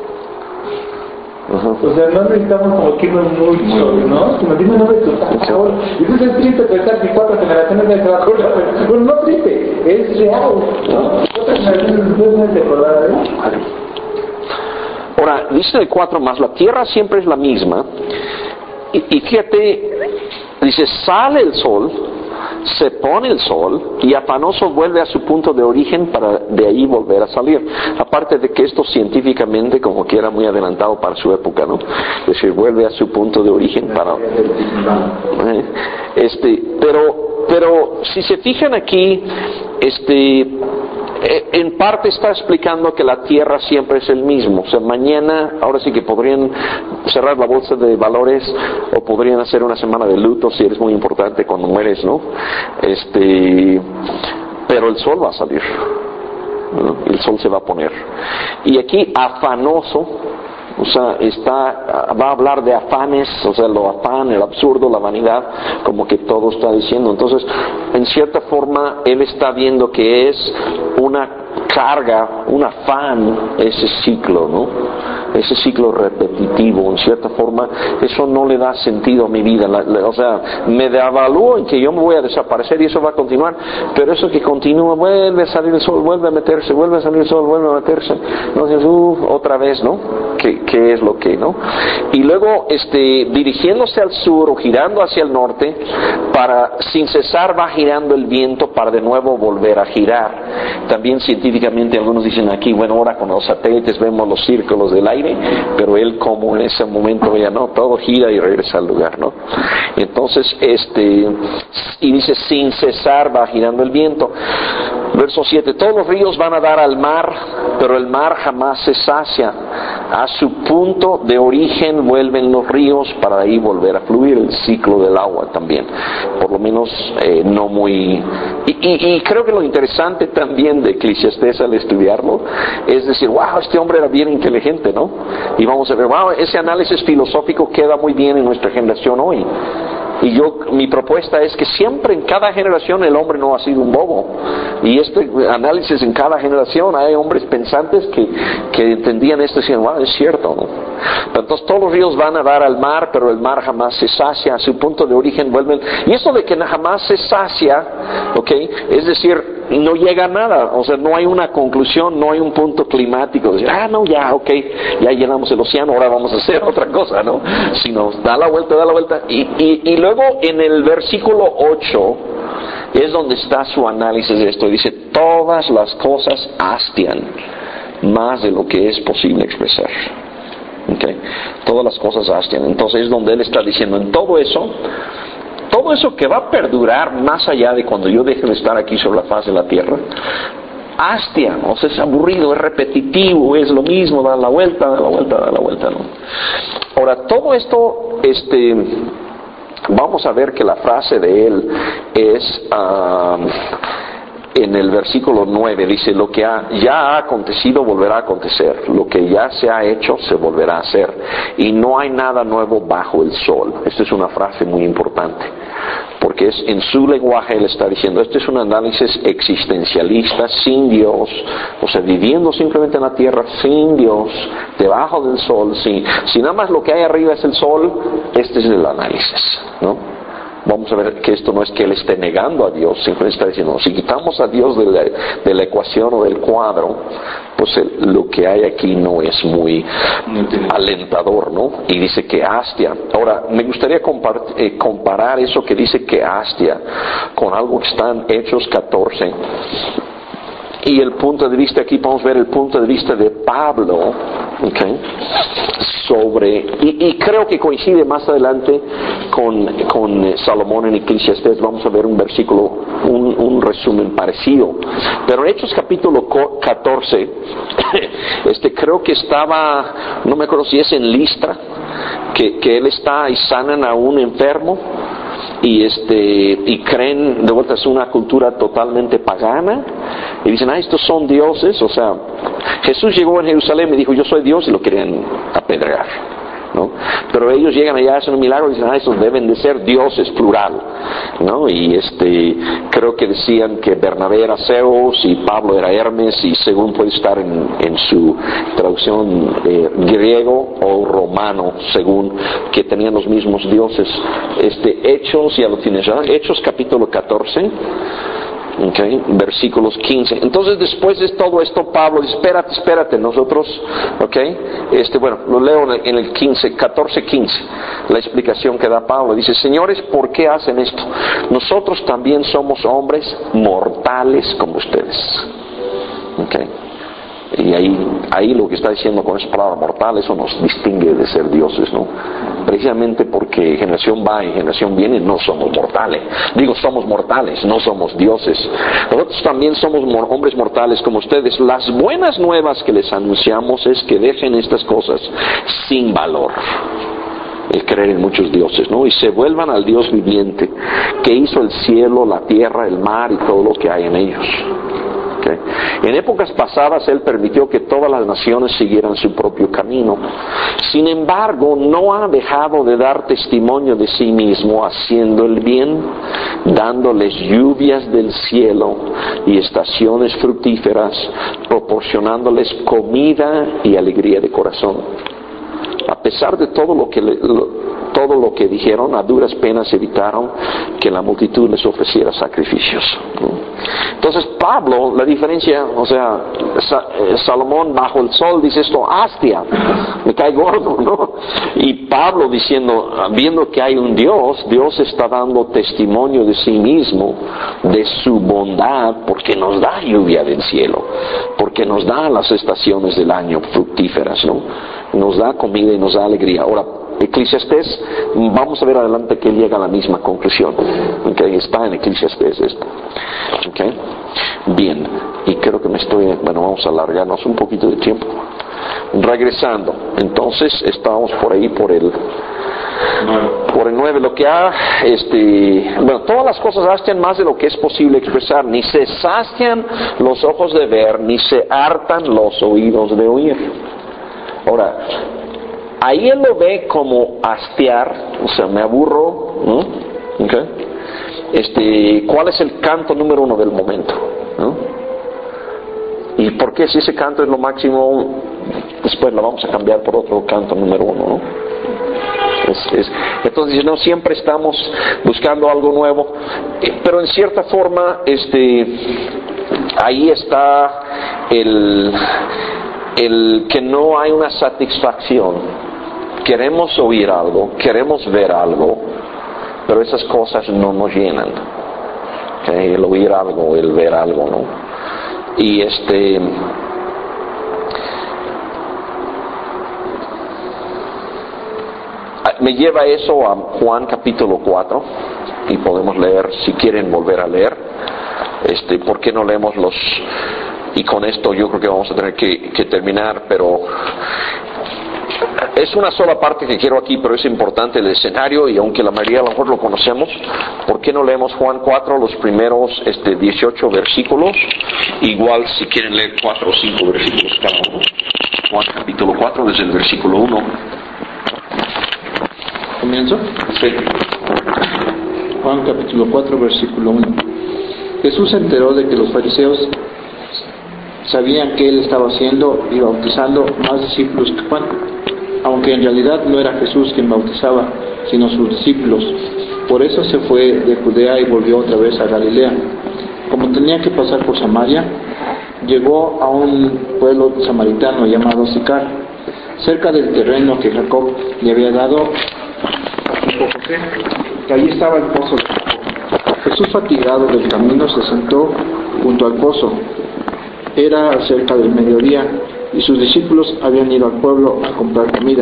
Uh-huh. O sea, no necesitamos como que irnos mucho, ¿no? Sino dime el nombre de tu tatarabuelo. Y entonces es triste pensar que cuatro generaciones de se va a acordar. Bueno, no triste, es real, ¿no? Cuatro generaciones después no se acordará de él. Ahora, dice el cuatro más, la tierra siempre es la misma. Y, y fíjate, dice, sale el sol, se pone el sol, y afanoso vuelve a su punto de origen para de ahí volver a salir. Aparte de que esto científicamente como que era muy adelantado para su época, ¿no? Es decir, vuelve a su punto de origen para... Eh, este, pero pero si se fijan aquí, este, en parte está explicando que la tierra siempre es el mismo. O sea, mañana, ahora sí que podrían cerrar la bolsa de valores o podrían hacer una semana de luto si eres muy importante cuando mueres, ¿no? Este, pero el sol va a salir, ¿no? El sol se va a poner. Y aquí afanoso, o sea, está, va a hablar de afanes, o sea, lo afán, el absurdo, la vanidad, como que todo está diciendo. Entonces, en cierta forma, él está viendo que es una carga, un afán, ese ciclo, ¿no? Ese ciclo repetitivo, en cierta forma, eso no le da sentido a mi vida. La, la, o sea, me devalúo en que yo me voy a desaparecer y eso va a continuar, pero eso que continúa, vuelve a salir el sol, vuelve a meterse, vuelve a salir el sol, vuelve a meterse, entonces, uh, otra vez, ¿no? ¿Qué, qué es lo que, no? Y luego, este, dirigiéndose al sur o girando hacia el norte, para, sin cesar va girando el viento para de nuevo volver a girar. También científicamente algunos dicen aquí, bueno, ahora con los satélites vemos los círculos del aire, pero él como en ese momento ya no, todo gira y regresa al lugar, ¿no? Entonces, este, y dice, sin cesar va girando el viento. Verso siete, todos los ríos van a dar al mar, pero el mar jamás se sacia. A su punto de origen vuelven los ríos para ahí volver a fluir, el ciclo del agua también. Por lo menos eh, no muy... Y, y, y creo que lo interesante también de Eclesiastés al estudiarlo es decir, wow, este hombre era bien inteligente, ¿no? Y vamos a ver, wow, ese análisis filosófico queda muy bien en nuestra generación hoy. Y yo, mi propuesta es que siempre en cada generación el hombre no ha sido un bobo. Y este análisis en cada generación hay hombres pensantes que, que entendían esto y decían, wow, es cierto, ¿no? Entonces todos los ríos van a dar al mar, pero el mar jamás se sacia, a su punto de origen vuelven. Y eso de que jamás se sacia, ¿ok? Es decir, no llega a nada, o sea, no hay una conclusión, no hay un punto climático, decir, ah, no, ya, ok, ya llenamos el océano, ahora vamos a hacer otra cosa, ¿no? Sino, da la vuelta, da la vuelta, y, y, y luego en el versículo ocho es donde está su análisis de esto, dice, todas las cosas hastian más de lo que es posible expresar. Okay. Todas las cosas hastian, entonces es donde él está diciendo, en todo eso, todo eso que va a perdurar más allá de cuando yo deje de estar aquí sobre la faz de la tierra, hastia, o sea, es aburrido, es repetitivo, es lo mismo, da la vuelta, da la vuelta, da la vuelta, ¿no? Ahora, todo esto, este, vamos a ver que la frase de él es, uh, en el versículo nueve, dice, lo que ha, ya ha acontecido volverá a acontecer, lo que ya se ha hecho se volverá a hacer, y no hay nada nuevo bajo el sol. Esta es una frase muy importante, porque es, en su lenguaje él está diciendo, este es un análisis existencialista, sin Dios, o sea, viviendo simplemente en la tierra, sin Dios, debajo del sol, sin, si nada más lo que hay arriba es el sol, este es el análisis, ¿no? Vamos a ver que esto no es que él esté negando a Dios, simplemente está diciendo, si quitamos a Dios de la, de la ecuación o del cuadro, pues el, lo que hay aquí no es muy alentador, ¿no? Y dice que hastia. Ahora, me gustaría compar, eh, comparar eso que dice que hastia con algo que está en Hechos catorce. Y el punto de vista, aquí podemos ver el punto de vista de Pablo, okay, sobre, y, y creo que coincide más adelante con, con Salomón en Eclesiastés. Vamos a ver un versículo, un, un resumen parecido. Pero en Hechos capítulo catorce, este, creo que estaba, no me acuerdo si es en Listra, que, que él está y sanan a un enfermo. Y este y creen, de vuelta es una cultura totalmente pagana, y dicen, ah, estos son dioses. O sea, Jesús llegó en Jerusalén y dijo, yo soy Dios, y lo querían apedrear, ¿no? Pero ellos llegan allá, hacen un milagro y dicen, ah, estos deben de ser dioses, plural, ¿no? Y este creo que decían que Bernabé era Zeus y Pablo era Hermes, y según puede estar en, en su traducción eh, griego o romano, según que tenían los mismos dioses. Este Hechos, ya lo tienes, ¿verdad? Hechos capítulo catorce. Okay, versículos quince. Entonces, después de todo esto, Pablo dice, espérate, espérate, nosotros, okay, este, bueno, lo leo en el, en el quince, catorce, quince, la explicación que da Pablo. Dice, señores, ¿por qué hacen esto? Nosotros también somos hombres mortales como ustedes. Okay. Y ahí, ahí lo que está diciendo con esa palabra mortal, eso nos distingue de ser dioses, ¿no? precisamente porque generación va y generación viene, no somos mortales. Digo, somos mortales, no somos dioses. Nosotros también somos hombres mortales como ustedes. Las buenas nuevas que les anunciamos es que dejen estas cosas sin valor, el creer en muchos dioses, ¿no? Y se vuelvan al Dios viviente, que hizo el cielo, la tierra, el mar y todo lo que hay en ellos. ¿Okay? En épocas pasadas Él permitió que todas las naciones siguieran su propio camino. Sin embargo, no ha dejado de dar testimonio de sí mismo, haciendo el bien, dándoles lluvias del cielo y estaciones fructíferas, proporcionándoles comida y alegría de corazón. A pesar de todo lo que le, lo, todo lo que dijeron, a duras penas evitaron que la multitud les ofreciera sacrificios. Entonces Pablo, la diferencia, o sea, Salomón bajo el sol dice esto, hastia, me cae gordo, ¿no? Y Pablo diciendo, viendo que hay un Dios, Dios está dando testimonio de sí mismo, de su bondad, porque nos da lluvia del cielo, porque nos da las estaciones del año fructíferas, ¿no? Nos da comida y nos da alegría. Ahora, Eclesiastés, vamos a ver adelante que él llega a la misma conclusión. Okay, está en Eclesiastés esto. Okay. Bien, y creo que me estoy, bueno, vamos a alargarnos un poquito de tiempo. Regresando, entonces estábamos por ahí por el por el nueve, lo que ha, este, bueno, todas las cosas hastian más de lo que es posible expresar, ni se sacian los ojos de ver, ni se hartan los oídos de oír. Ahora, ahí él lo ve como hastiar, o sea, me aburro, ¿no? Okay. Este, ¿cuál es el canto número uno del momento? ¿No? ¿Y por qué si ese canto es lo máximo, después lo vamos a cambiar por otro canto número uno, ¿no? Es, es, entonces, no siempre estamos buscando algo nuevo, pero en cierta forma, este, ahí está el, el que no hay una satisfacción. Queremos oír algo, queremos ver algo, pero esas cosas no nos llenan. ¿Okay? El oír algo, el ver algo, ¿no? Y este, me lleva eso a Juan capítulo cuatro, y podemos leer, si quieren volver a leer, este, ¿por qué no leemos los? Y con esto yo creo que vamos a tener que, que terminar, pero es una sola parte que quiero aquí, pero es importante el escenario, y aunque la mayoría a lo mejor lo conocemos, ¿por qué no leemos Juan cuatro, los primeros este, dieciocho versículos? Igual si quieren leer cuatro o cinco versículos cada uno. Juan capítulo cuatro, desde el versículo uno. ¿Comienzo? Sí. Juan capítulo cuatro, versículo uno. Jesús se enteró de que los fariseos sabían que él estaba haciendo y bautizando más discípulos que Juan, aunque en realidad no era Jesús quien bautizaba, sino sus discípulos. Por eso se fue de Judea y volvió otra vez a Galilea. Como tenía que pasar por Samaria, llegó a un pueblo samaritano llamado Sicar, cerca del terreno que Jacob le había dado a José, que allí estaba el pozo de Jacob. Jesús, fatigado del camino, se sentó junto al pozo. Era cerca del mediodía y sus discípulos habían ido al pueblo a comprar comida.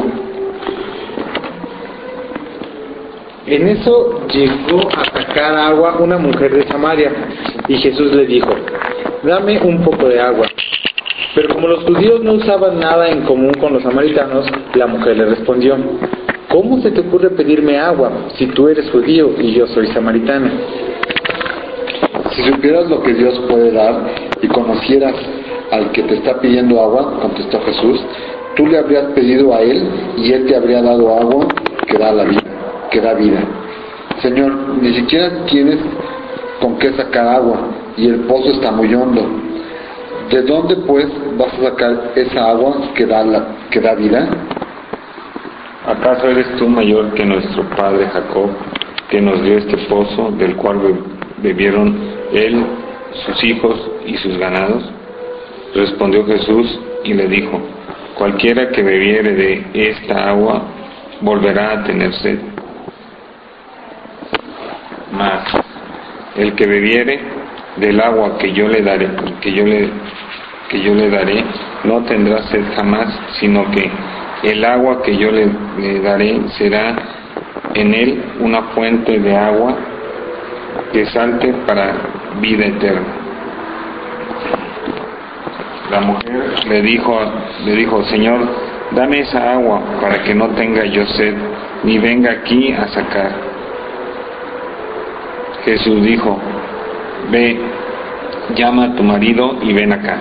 En eso llegó a sacar agua una mujer de Samaria, y Jesús le dijo: dame un poco de agua. Pero como los judíos no usaban nada en común con los samaritanos, la mujer le respondió: ¿cómo se te ocurre pedirme agua si tú eres judío y yo soy samaritana? Si supieras lo que Dios puede dar y conocieras al que te está pidiendo agua, contestó Jesús, tú le habrías pedido a él y él te habría dado agua que da la vida, que da vida. Señor, ni siquiera tienes con qué sacar agua y el pozo está muy hondo. ¿De dónde pues vas a sacar esa agua que da la, que da vida? ¿Acaso eres tú mayor que nuestro padre Jacob, que nos dio este pozo, del cual bebieron él, sus hijos y sus ganados? Respondió Jesús y le dijo: cualquiera que bebiere de esta agua volverá a tener sed. Mas el que bebiere del agua que yo le daré, que yo le, que yo le daré, no tendrá sed jamás, sino que el agua que yo le, le daré será en él una fuente de agua que salte para vida eterna. La mujer le dijo, le dijo, Señor, dame esa agua para que no tenga yo sed, ni venga aquí a sacar. Jesús dijo, ve, llama a tu marido y ven acá.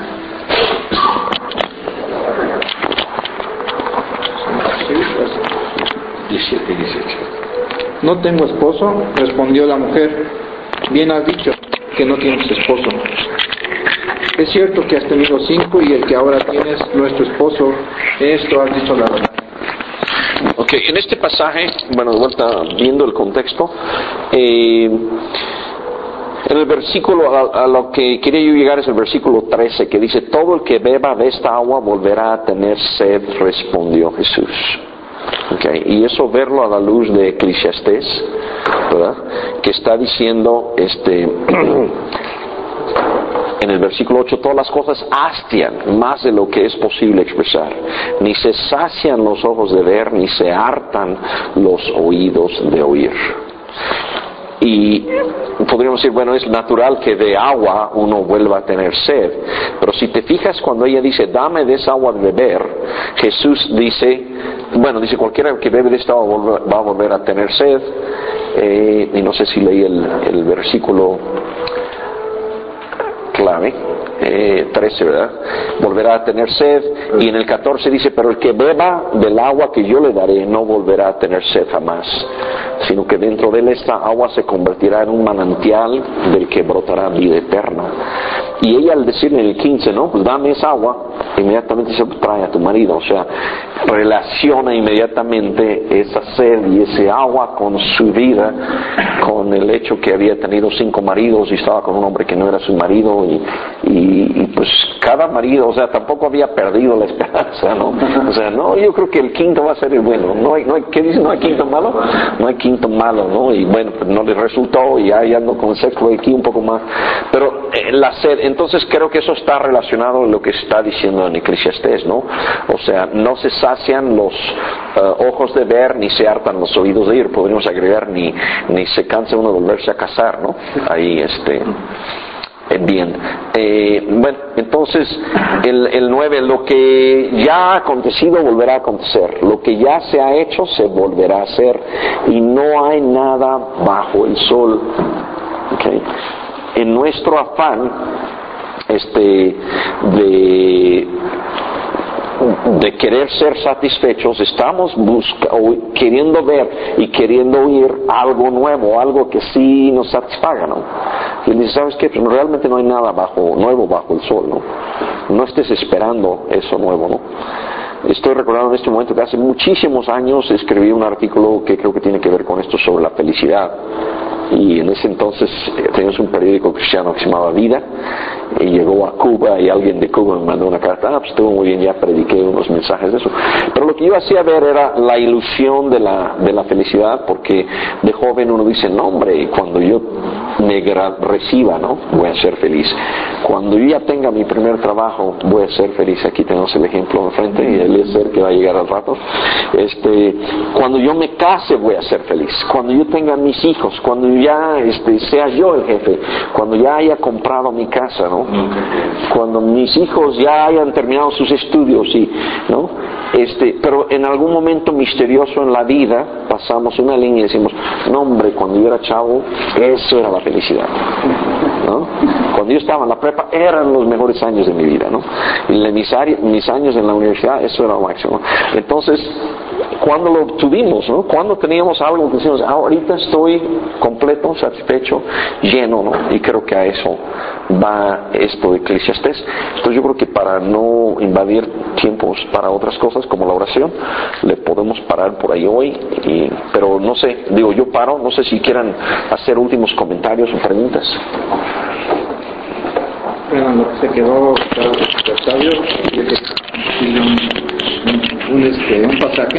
diecisiete y dieciocho. No tengo esposo, respondió la mujer. Bien has dicho que no tienes esposo. Es cierto que has tenido cinco y el que ahora tienes no es tu esposo. Esto has dicho la verdad. Ok, en este pasaje, bueno, de vuelta viendo el contexto, eh, en el versículo, a, a lo que quería yo llegar es el versículo trece, que dice, todo el que beba de esta agua volverá a tener sed, respondió Jesús. Okay. Y eso verlo a la luz de Eclesiastés, ¿verdad? Que está diciendo este en el versículo ocho, todas las cosas hastian más de lo que es posible expresar, ni se sacian los ojos de ver, ni se hartan los oídos de oír. Y podríamos decir, bueno, es natural que de agua uno vuelva a tener sed, pero si te fijas cuando ella dice, dame de esa agua de beber, Jesús dice, bueno, dice, cualquiera que bebe de esta agua va a volver a tener sed, eh, y no sé si leí el, el versículo clave, eh, trece, ¿verdad? Volverá a tener sed, y en el catorce dice, pero el que beba del agua que yo le daré no volverá a tener sed jamás, sino que dentro de él esta agua se convertirá en un manantial del que brotará vida eterna. Y ella al decirle en el quince, no, pues dame esa agua, inmediatamente se trae a tu marido, o sea, relaciona inmediatamente esa sed y ese agua con su vida, con el hecho que había tenido cinco maridos y estaba con un hombre que no era su marido, y, y, y pues cada marido, o sea, tampoco había perdido la esperanza, ¿no? O sea, no, yo creo que el quinto va a ser el bueno, no hay, no hay, ¿qué dice? ¿No hay quinto malo? No hay quinto malo, ¿no? Y bueno, pues no le resultó, y ahí ando con el sexto aquí un poco más, pero eh, la sed, entonces creo que eso está relacionado a lo que está diciendo en Eclesiastés, ¿no? O sea, no se sacian los uh, ojos de ver, ni se hartan los oídos de oír, podríamos agregar, ni, ni se cansa uno de volverse a casar, ¿no? Ahí, este... Bien, eh, bueno, entonces el, el nueve, lo que ya ha acontecido volverá a acontecer, lo que ya se ha hecho se volverá a hacer, y no hay nada bajo el sol. Okay. En nuestro afán este de de querer ser satisfechos, estamos busca, o queriendo ver y queriendo oír algo nuevo, algo que sí nos satisfaga, ¿no? Y dice, ¿sabes qué? Pues realmente no hay nada bajo, nuevo bajo el sol, ¿no? No estés esperando eso nuevo, ¿no? Estoy recordando en este momento que hace muchísimos años escribí un artículo que creo que tiene que ver con esto sobre la felicidad. Y en ese entonces eh, teníamos un periódico cristiano que se llamaba Vida, y llegó a Cuba y alguien de Cuba me mandó una carta, ah, pues estuvo muy bien, ya prediqué unos mensajes de eso. Pero lo que yo hacía ver era la ilusión de la, de la felicidad, porque de joven uno dice, no hombre, cuando yo me gra- reciba, ¿no? Voy a ser feliz. Cuando yo ya tenga mi primer trabajo, voy a ser feliz. Aquí tenemos el ejemplo enfrente, y el ser que va a llegar al rato. Este, cuando yo me case, voy a ser feliz. Cuando yo tenga mis hijos, cuando ya este, sea yo el jefe, cuando ya haya comprado mi casa, ¿no? Cuando mis hijos ya hayan terminado sus estudios, y, ¿no? Este, pero en algún momento misterioso en la vida pasamos una línea y decimos, no hombre, cuando yo era chavo, eso era la felicidad, ¿no? Cuando yo estaba en la prepa, eran los mejores años de mi vida, ¿no? Y mis, mis años en la universidad, eso era lo máximo. Entonces, cuando lo obtuvimos, ¿no? Cuando teníamos algo que decimos, ah, ahorita estoy completo, satisfecho, lleno, ¿no? Y creo que a eso va esto de Eclesiastés. Entonces yo creo que para no invadir tiempos para otras cosas como la oración, le podemos parar por ahí hoy, y, pero no sé, digo, yo paro, no sé si quieran hacer últimos comentarios o preguntas. Bueno, lo que se quedó claro de sabio es un, un, este, un pasaje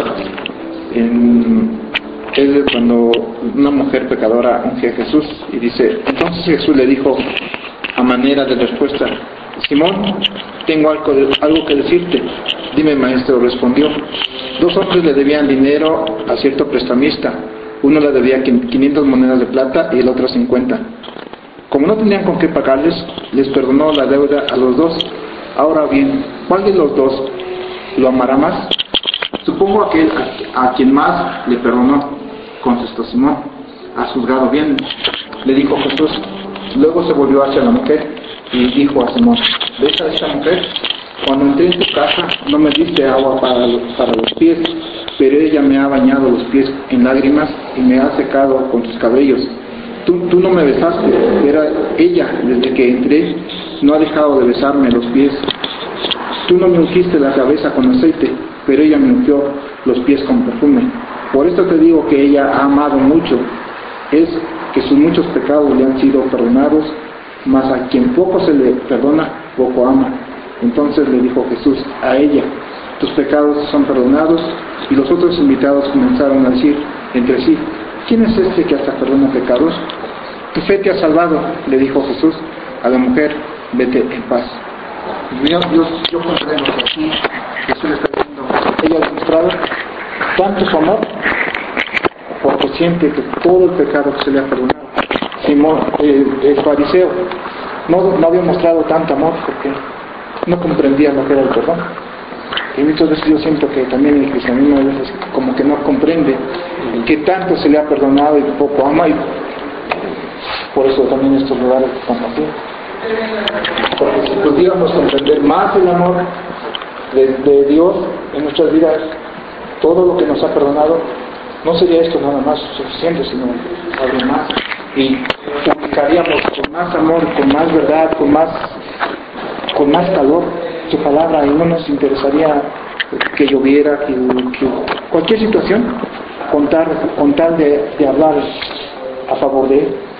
en, es de cuando una mujer pecadora unge a Jesús y dice, entonces Jesús le dijo a manera de respuesta, Simón, tengo algo, de, algo que decirte. Dime, maestro, respondió. Dos hombres le debían dinero a cierto prestamista. Uno le debía quinientas monedas de plata y el otro cincuenta. Como no tenían con qué pagarles, les perdonó la deuda a los dos. Ahora bien, ¿cuál de los dos lo amará más? Supongo aquel a, a quien más le perdonó, contestó Simón. Has juzgado bien, le dijo Jesús. Luego se volvió hacia la mujer y dijo a Simón: ¿ves a esta mujer? Cuando entré en tu casa no me diste agua para los, para los pies, pero ella me ha bañado los pies en lágrimas y me ha secado con sus cabellos. Tú, tú no me besaste, era ella, desde que entré, no ha dejado de besarme los pies. Tú no me ungiste la cabeza con aceite, pero ella me ungió los pies con perfume. Por esto te digo que ella ha amado mucho, es que sus muchos pecados le han sido perdonados, mas a quien poco se le perdona, poco ama. Entonces le dijo Jesús a ella: tus pecados son perdonados. Y los otros invitados comenzaron a decir entre sí: ¿quién es este que hasta perdona pecados? Tu fe te ha salvado, le dijo Jesús a la mujer: vete en paz. Yo, yo, yo comprendo que aquí Jesús le está diciendo: ella ha demostrado tanto su amor porque siente que todo el pecado que se le ha perdonado. Simón, eh, el fariseo, no, no había mostrado tanto amor porque no comprendía lo que era el perdón. Y muchas veces yo siento que también el cristianismo a veces como que no comprende que tanto se le ha perdonado y poco ama, y por eso también estos lugares están así. Porque si pudiéramos comprender más el amor de, de Dios en nuestras vidas, todo lo que nos ha perdonado, no sería esto nada más suficiente, sino algo más. Y publicaríamos con más amor, con más verdad, con más, con más calor su palabra, y no nos interesaría que lloviera, que, que cualquier situación, con tal, con tal de, de hablar a favor de Él.